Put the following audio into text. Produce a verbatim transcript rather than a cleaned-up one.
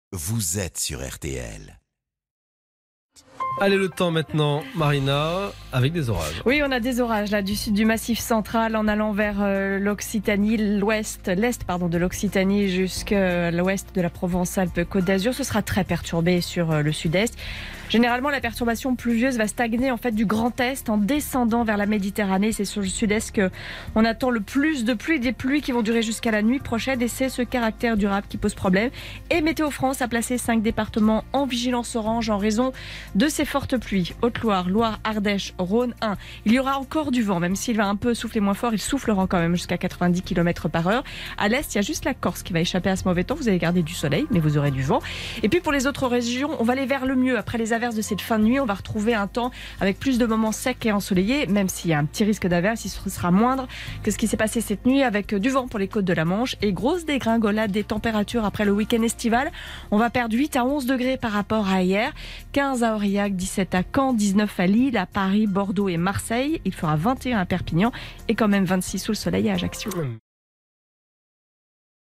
vous êtes sur R T L. Allez, le temps maintenant, Marina, avec des orages. Oui, on a des orages là du sud du Massif central en allant vers euh, l'Occitanie, l'ouest, l'est pardon de l'Occitanie jusqu'à l'ouest de la Provence-Alpes-Côte d'Azur. Ce sera très perturbé sur euh, le sud-est. Généralement, la perturbation pluvieuse va stagner en fait du Grand Est en descendant vers la Méditerranée. C'est sur le sud-est que on attend le plus de pluie, des pluies qui vont durer jusqu'à la nuit prochaine et c'est ce caractère durable qui pose problème. Et Météo France a placé cinq départements en vigilance orange en raison de ces fortes pluies. Haute-Loire, Loire, Ardèche, Rhône, Ain. Il y aura encore du vent, même s'il va un peu souffler moins fort, il soufflera quand même jusqu'à quatre-vingt-dix kilomètres par heure. À l'est, il y a juste la Corse qui va échapper à ce mauvais temps. Vous allez garder du soleil, mais vous aurez du vent. Et puis pour les autres régions, on va aller vers le mieux. Après les averses de cette fin de nuit, on va retrouver un temps avec plus de moments secs et ensoleillés, même s'il y a un petit risque d'averse, il sera moindre que ce qui s'est passé cette nuit avec du vent pour les côtes de la Manche et grosse dégringolade des températures après le week-end estival. On va perdre huit à onze degrés par rapport à hier, quinze à Aurillac, dix-sept à Caen, dix-neuf à Lille, à Paris, Bordeaux et Marseille. Il fera vingt et un à Perpignan et quand même vingt-six sous le soleil à Ajaccio.